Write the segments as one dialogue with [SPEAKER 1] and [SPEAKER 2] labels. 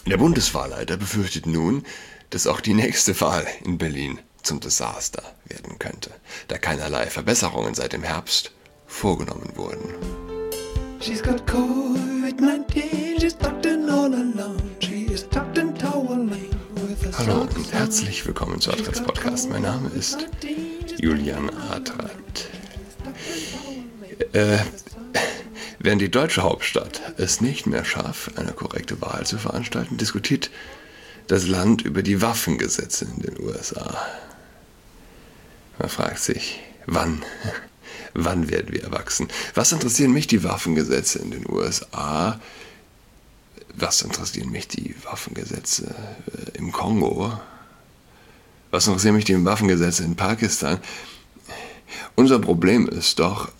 [SPEAKER 1] Der Bundeswahlleiter befürchtet nun, dass auch die nächste Wahl in Berlin zum Desaster werden könnte, da keinerlei Verbesserungen seit dem Herbst vorgenommen wurden. She's got COVID-19, she's tucked in all alone. She is tucked in toweling with a Hallo und herzlich willkommen zu Adrats Podcast. Mein Name ist Julian Adrat. Während die deutsche Hauptstadt es nicht mehr schafft, eine korrekte Wahl zu veranstalten, diskutiert das Land über die Waffengesetze in den USA. Man fragt sich, wann werden wir erwachsen? Was interessieren mich die Waffengesetze in den USA? Was interessieren mich die Waffengesetze im Kongo? Was interessieren mich die Waffengesetze in Pakistan? Unser Problem ist doch,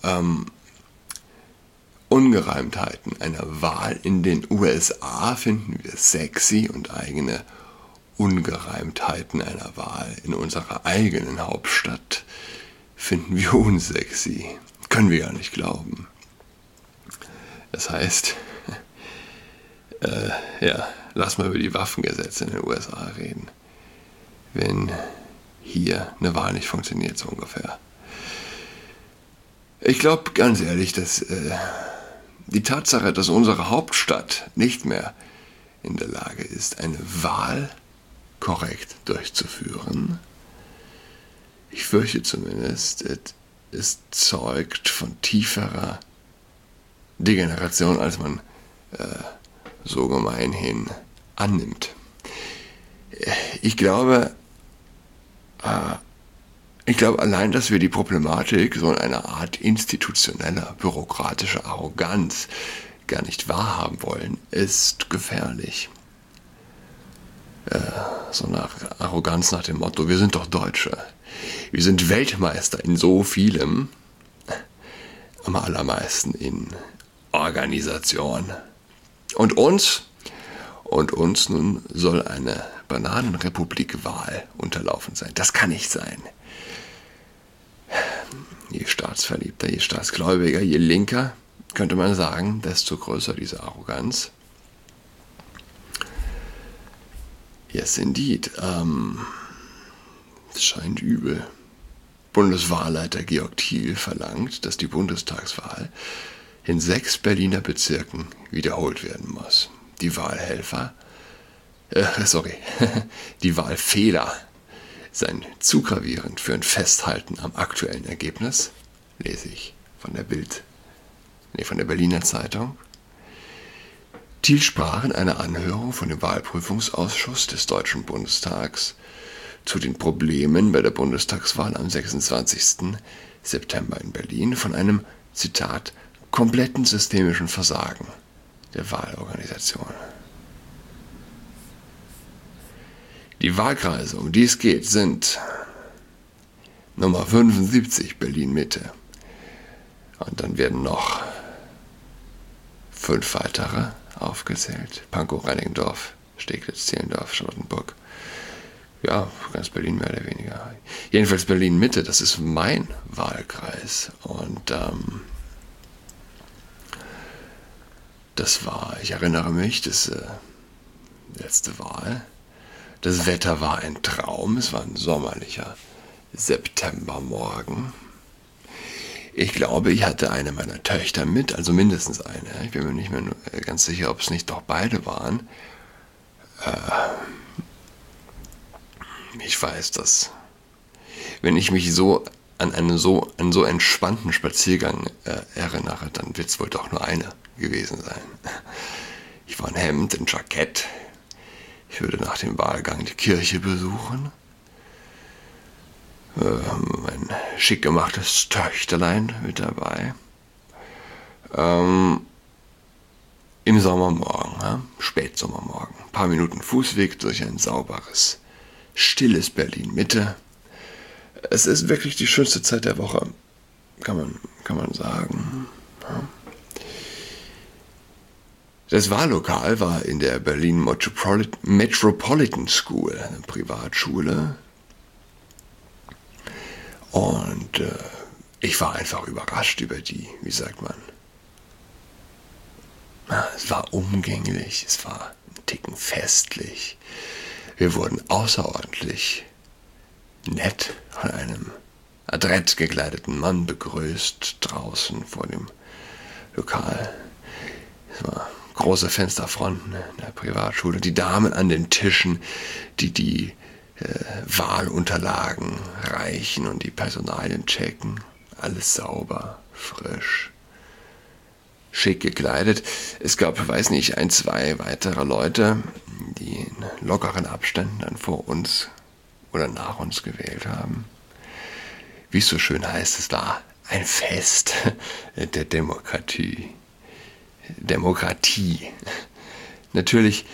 [SPEAKER 1] Ungereimtheiten einer Wahl in den USA finden wir sexy und eigene Ungereimtheiten einer Wahl in unserer eigenen Hauptstadt finden wir unsexy. Können wir gar nicht glauben. Das heißt, lass mal über die Waffengesetze in den USA reden. Wenn hier eine Wahl nicht funktioniert, so ungefähr. Ich glaube ganz ehrlich, dass die Tatsache, dass unsere Hauptstadt nicht mehr in der Lage ist, eine Wahl korrekt durchzuführen, ich fürchte zumindest, es zeugt von tieferer Degeneration, als man so gemeinhin annimmt. Ich glaube allein, dass wir die Problematik so in einer Art institutioneller, bürokratischer Arroganz gar nicht wahrhaben wollen, ist gefährlich. So nach Arroganz nach dem Motto, wir sind doch Deutsche. Wir sind Weltmeister in so vielem, am allermeisten in Organisation. Und uns nun soll eine Bananenrepublik-Wahl unterlaufen sein. Das kann nicht sein. Je staatsverliebter, je staatsgläubiger, je linker, könnte man sagen, desto größer diese Arroganz. Yes, indeed. Es scheint übel. Bundeswahlleiter Georg Thiel verlangt, dass die Bundestagswahl in 6 Berliner Bezirken wiederholt werden muss. Die Wahlhelfer, die Wahlfehler seien zu gravierend für ein Festhalten am aktuellen Ergebnis, lese ich von der Berliner Zeitung. Thiel sprach in einer Anhörung von dem Wahlprüfungsausschuss des Deutschen Bundestags zu den Problemen bei der Bundestagswahl am 26. September in Berlin von einem, Zitat, kompletten systemischen Versagen der Wahlorganisation. Die Wahlkreise, um die es geht, sind Nummer 75 Berlin-Mitte. Und dann werden noch 5 weitere aufgezählt. Pankow, Reinickendorf, Steglitz, Zehlendorf, Charlottenburg. Ja, ganz Berlin mehr oder weniger. Jedenfalls Berlin-Mitte, das ist mein Wahlkreis. Und das war, ich erinnere mich, das letzte Wahl. Das Wetter war ein Traum, es war ein sommerlicher Septembermorgen. Ich glaube, ich hatte eine meiner Töchter mit, also mindestens eine. Ich bin mir nicht mehr ganz sicher, ob es nicht doch beide waren. Ich weiß, dass, wenn ich mich so an einen so entspannten Spaziergang erinnere, dann wird es wohl doch nur eine gewesen sein. Ich war in Hemd, in Jackett. Ich würde nach dem Wahlgang die Kirche besuchen. Mein schick gemachtes Töchterlein mit dabei. Im Sommermorgen, Spätsommermorgen. Ein paar Minuten Fußweg durch ein sauberes, stilles Berlin-Mitte. Es ist wirklich die schönste Zeit der Woche, kann man sagen. Ja. Das Wahllokal war in der Berlin Metropolitan School, eine Privatschule. Und ich war einfach überrascht über die, wie sagt man, es war umgänglich, es war Ticken festlich. Wir wurden außerordentlich nett von einem adrett gekleideten Mann begrüßt, draußen vor dem Lokal. Es war große Fensterfronten in der Privatschule, die Damen an den Tischen, die Wahlunterlagen reichen und die Personalien checken. Alles sauber, frisch, schick gekleidet. Es gab, weiß nicht, 1, 2 weitere Leute, die in lockeren Abständen dann vor uns oder nach uns gewählt haben. Wie es so schön heißt, es war ein Fest der Demokratie. Natürlich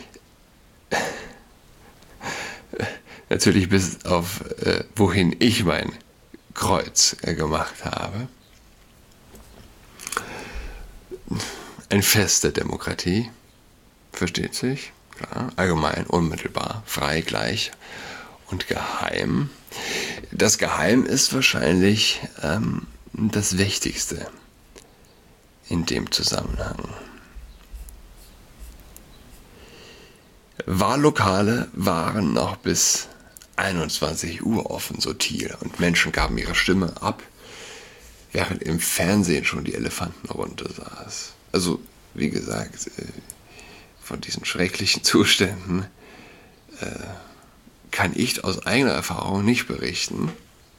[SPEAKER 1] bis auf wohin ich mein Kreuz gemacht habe. Ein Fest der Demokratie, versteht sich, klar, allgemein, unmittelbar, frei, gleich und geheim. Das Geheim ist wahrscheinlich das Wichtigste in dem Zusammenhang. Wahllokale waren noch bis 21 Uhr offen, so Thiel, und Menschen gaben ihre Stimme ab, während im Fernsehen schon die Elefantenrunde saß. Also, wie gesagt, von diesen schrecklichen Zuständen kann ich aus eigener Erfahrung nicht berichten.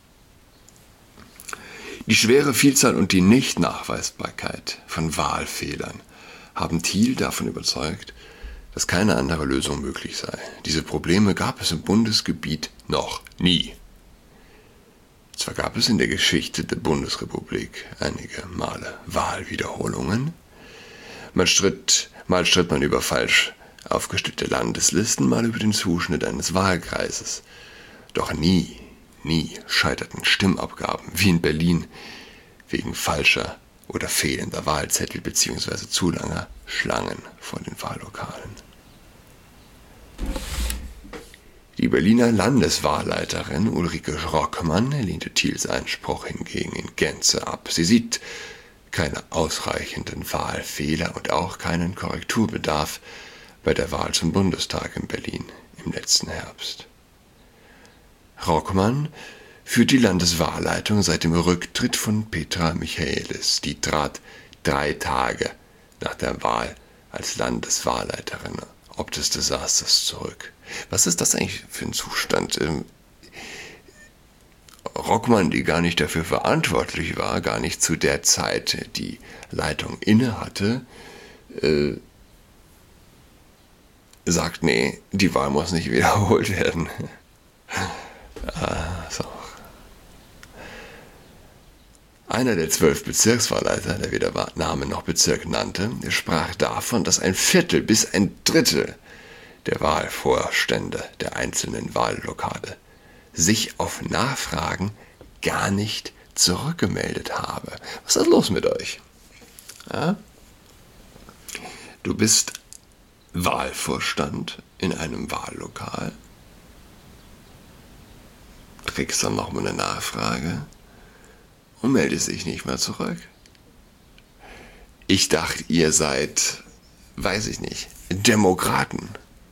[SPEAKER 1] Die schwere Vielzahl und die Nichtnachweisbarkeit von Wahlfehlern haben Thiel davon überzeugt, dass keine andere Lösung möglich sei. Diese Probleme gab es im Bundesgebiet noch nie. Zwar gab es in der Geschichte der Bundesrepublik einige Male Wahlwiederholungen. Mal stritt man über falsch aufgestellte Landeslisten, mal über den Zuschnitt eines Wahlkreises. Doch nie scheiterten Stimmabgaben wie in Berlin wegen falscher oder fehlender Wahlzettel bzw. zu langer Schlangen vor den Wahllokalen. Die Berliner Landeswahlleiterin Ulrike Schrockmann lehnte Thiels Einspruch hingegen in Gänze ab. Sie sieht keine ausreichenden Wahlfehler und auch keinen Korrekturbedarf bei der Wahl zum Bundestag in Berlin im letzten Herbst. Schrockmann führt die Landeswahlleitung seit dem Rücktritt von Petra Michaelis. Die trat 3 Tage nach der Wahl als Landeswahlleiterin ob des Desasters zurück. Was ist das eigentlich für ein Zustand? Schrockmann, die gar nicht dafür verantwortlich war, gar nicht zu der Zeit die Leitung inne hatte, sagt, nee, die Wahl muss nicht wiederholt werden. So. Einer der 12 Bezirkswahlleiter, der weder Name noch Bezirk nannte, sprach davon, dass 1/4 bis 1/3 der Wahlvorstände der einzelnen Wahllokale sich auf Nachfragen gar nicht zurückgemeldet habe. Was ist los mit euch? Ja? Du bist Wahlvorstand in einem Wahllokal, kriegst dann nochmal eine Nachfrage und meldest dich nicht mehr zurück. Ich dachte, ihr seid, weiß ich nicht, Demokraten.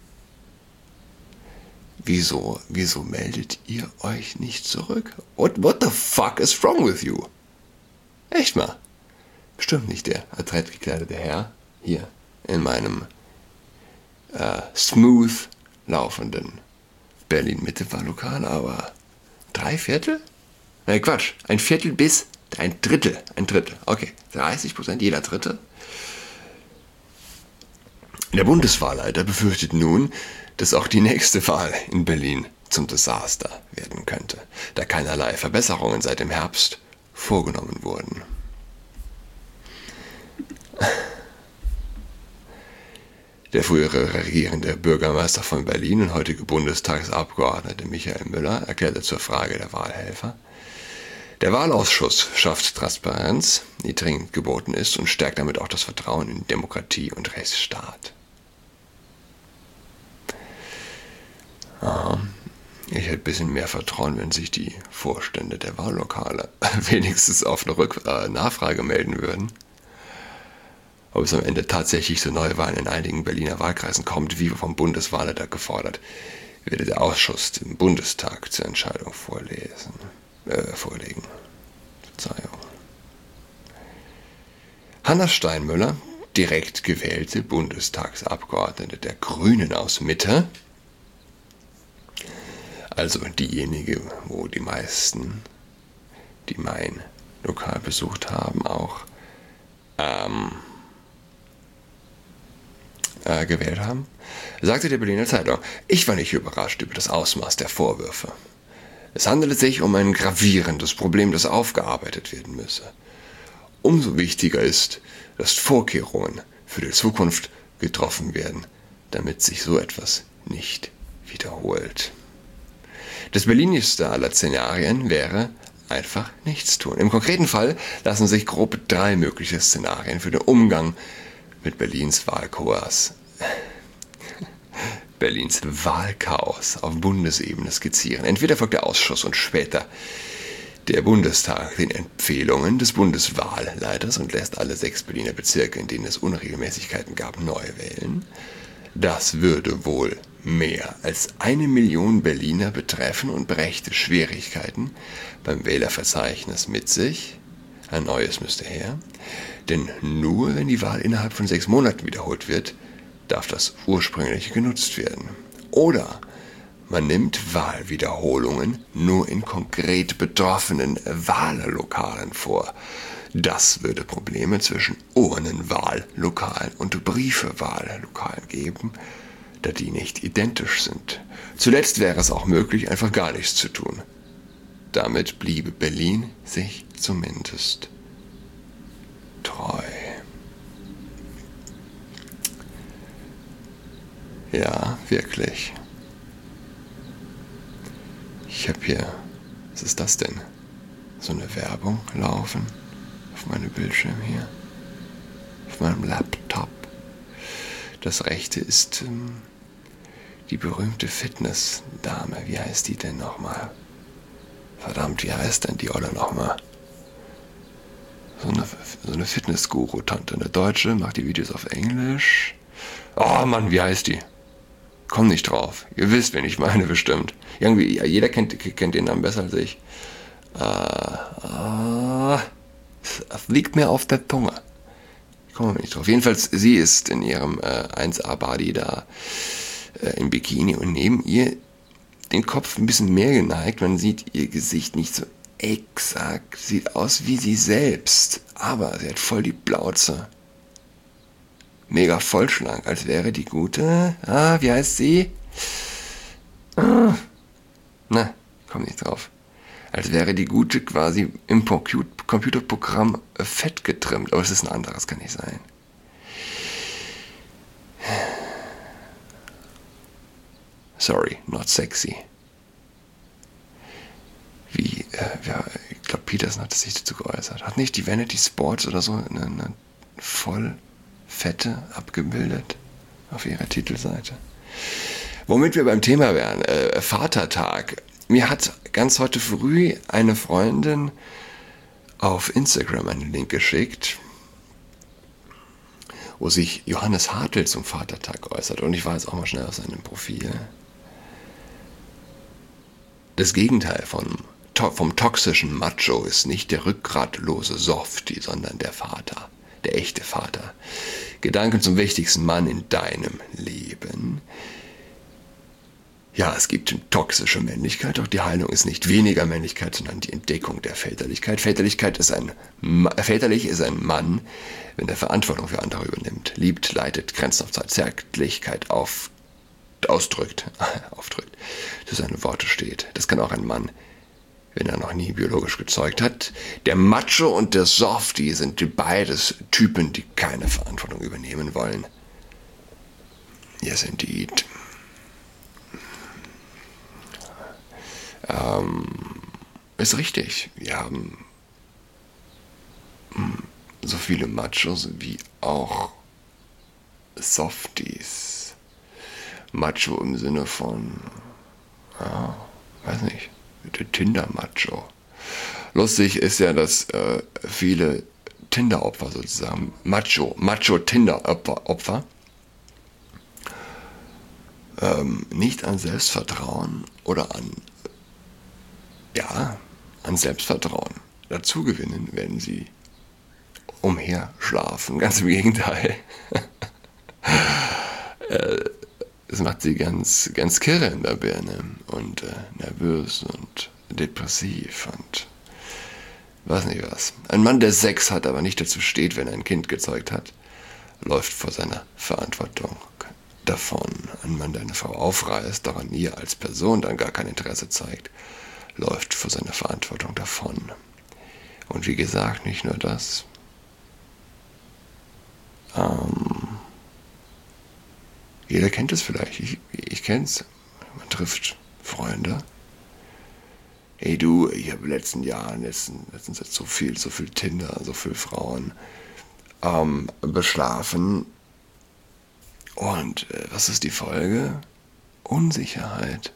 [SPEAKER 1] Wieso meldet ihr euch nicht zurück? What the fuck is wrong with you? Echt mal. Bestimmt nicht der adrett gekleidete Herr hier in meinem smooth laufenden Berlin-Mitte-Wahllokal, aber 3/4? Nein, Quatsch. 1/4 bis 1/3. 1/3. Okay, 30%, jeder Dritte. Der Bundeswahlleiter befürchtet nun, dass auch die nächste Wahl in Berlin zum Desaster werden könnte, da keinerlei Verbesserungen seit dem Herbst vorgenommen wurden. Der frühere regierende Bürgermeister von Berlin und heutige Bundestagsabgeordnete Michael Müller erklärte zur Frage der Wahlhelfer: Der Wahlausschuss schafft Transparenz, die dringend geboten ist, und stärkt damit auch das Vertrauen in Demokratie und Rechtsstaat. Ich hätte ein bisschen mehr Vertrauen, wenn sich die Vorstände der Wahllokale wenigstens auf eine Nachfrage melden würden. Ob es am Ende tatsächlich zu Neuwahlen in einigen Berliner Wahlkreisen kommt, wie vom Bundeswahlleiter gefordert, werde der Ausschuss dem Bundestag zur Entscheidung vorlegen. Verzeihung. Hanna Steinmüller, direkt gewählte Bundestagsabgeordnete der Grünen aus Mitte, also diejenige, wo die meisten, die mein Lokal besucht haben, auch gewählt haben, sagte der Berliner Zeitung: Ich war nicht überrascht über das Ausmaß der Vorwürfe. Es handelte sich um ein gravierendes Problem, das aufgearbeitet werden müsse. Umso wichtiger ist, dass Vorkehrungen für die Zukunft getroffen werden, damit sich so etwas nicht wiederholt. Das berlinigste aller Szenarien wäre einfach nichts tun. Im konkreten Fall lassen sich grob 3 mögliche Szenarien für den Umgang mit Berlins Wahlchaos auf Bundesebene skizzieren. Entweder folgt der Ausschuss und später der Bundestag den Empfehlungen des Bundeswahlleiters und lässt alle 6 Berliner Bezirke, in denen es Unregelmäßigkeiten gab, neu wählen. Das würde wohl mehr als 1 Million Berliner betreffen und brächte Schwierigkeiten beim Wählerverzeichnis mit sich. Ein neues müsste her. Denn nur wenn die Wahl innerhalb von 6 Monaten wiederholt wird, darf das ursprüngliche genutzt werden. Oder man nimmt Wahlwiederholungen nur in konkret betroffenen Wahllokalen vor. Das würde Probleme zwischen Urnenwahllokalen und Briefewahllokalen geben, da die nicht identisch sind. Zuletzt wäre es auch möglich, einfach gar nichts zu tun. Damit bliebe Berlin sich zumindest treu. Ja, wirklich. Ich habe hier, was ist das denn? So eine Werbung laufen auf meinem Bildschirm hier, auf meinem Laptop. Das rechte ist die berühmte Fitnessdame. Wie heißt die denn nochmal? Verdammt, wie heißt denn die Olle nochmal? So eine Fitness-Guru-Tante. Eine Deutsche, macht die Videos auf Englisch. Oh Mann, wie heißt die? Komm nicht drauf. Ihr wisst, wen ich meine, bestimmt. Irgendwie, jeder kennt den Namen besser als ich. Es liegt mir auf der Zunge. Ich komme nicht drauf. Jedenfalls, sie ist in ihrem 1A-Body da im Bikini und neben ihr den Kopf ein bisschen mehr geneigt. Man sieht ihr Gesicht nicht so exakt. Sieht aus wie sie selbst. Aber sie hat voll die Plauze. Mega vollschlank, als wäre die gute. Wie heißt sie? Na, komm nicht drauf. Als wäre die gute quasi im Computerprogramm fett getrimmt. Aber es ist ein anderes, kann nicht sein. Sorry, not sexy. Ich glaube, Peterson hat sich dazu geäußert. Hat nicht die Vanity Sports oder so eine voll Fette abgebildet auf ihrer Titelseite? Womit wir beim Thema wären, Vatertag. Mir hat ganz heute früh eine Freundin auf Instagram einen Link geschickt, wo sich Johannes Hartl zum Vatertag äußert. Und ich war jetzt auch mal schnell auf seinem Profil. Das Gegenteil vom toxischen Macho ist nicht der rückgratlose Softie, sondern der Vater, der echte Vater. Gedanken zum wichtigsten Mann in deinem Leben. Ja, es gibt toxische Männlichkeit, doch die Heilung ist nicht weniger Männlichkeit, sondern die Entdeckung der Väterlichkeit. Väterlich ist ein Mann, wenn er Verantwortung für andere übernimmt, liebt, leitet, Grenzen auf Zeit, Zärtlichkeit ausdrückt, für seine Worte steht. Das kann auch ein Mann, wenn er noch nie biologisch gezeugt hat. Der Macho und der Softie sind beides Typen, die keine Verantwortung übernehmen wollen. Yes, indeed. Ist richtig. Wir haben so viele Machos wie auch Softies. Macho im Sinne von, weiß nicht, der Tinder-Macho. Lustig ist ja, dass viele Tinder-Opfer sozusagen, Macho-Tinder-Opfer, nicht an Selbstvertrauen oder an Selbstvertrauen dazu gewinnen, wenn sie umherschlafen. Ganz im Gegenteil. Es macht sie ganz, ganz kirre in der Birne und nervös und depressiv und weiß nicht was. Ein Mann, der Sex hat, aber nicht dazu steht, wenn er ein Kind gezeugt hat, läuft vor seiner Verantwortung davon. Ein Mann, der eine Frau aufreißt, doch an ihr als Person dann gar kein Interesse zeigt, läuft vor seiner Verantwortung davon. Und wie gesagt, nicht nur das. Jeder kennt es vielleicht, ich kenn's. Man trifft Freunde. Hey du, ich habe in den letzten Jahren, letztens so viel Tinder, so viele Frauen beschlafen. Und was ist die Folge? Unsicherheit.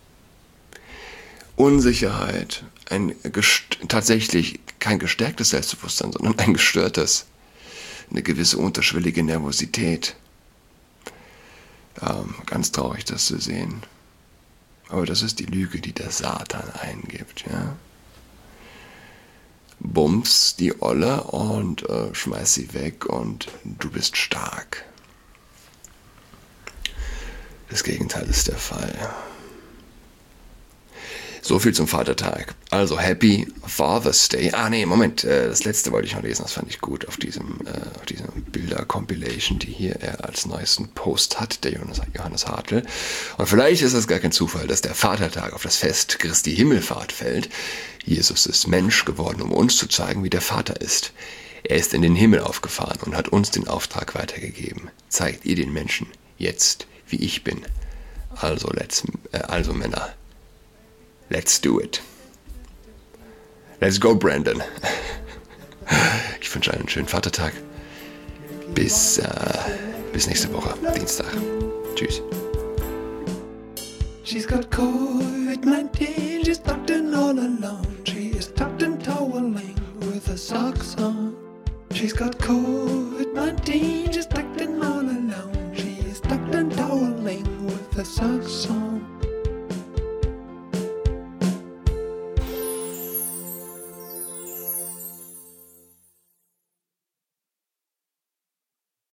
[SPEAKER 1] Unsicherheit, tatsächlich kein gestärktes Selbstbewusstsein, sondern ein gestörtes, eine gewisse unterschwellige Nervosität. Ganz traurig, das zu sehen. Aber das ist die Lüge, die der Satan eingibt, ja. Bums die Olle und schmeiß sie weg und du bist stark. Das Gegenteil ist der Fall. So viel zum Vatertag. Also Happy Father's Day. Moment, das letzte wollte ich noch lesen, das fand ich gut auf diesem Bilder-Compilation, die hier er als neuesten Post hat, der Johannes Hartl. Und vielleicht ist es gar kein Zufall, dass der Vatertag auf das Fest Christi Himmelfahrt fällt. Jesus ist Mensch geworden, um uns zu zeigen, wie der Vater ist. Er ist in den Himmel aufgefahren und hat uns den Auftrag weitergegeben. Zeigt ihr den Menschen jetzt, wie ich bin. Also Männer. Let's do it. Let's go, Brandon. Ich wünsche einen schönen Vatertag. Bis nächste Woche, Dienstag. Tschüss.
[SPEAKER 2] She's got COVID-19, she's tucked in all alone. She is tucked in toweling with her socks on. She's got COVID-19, she's tucked in all alone. She is tucked in toweling with her socks on.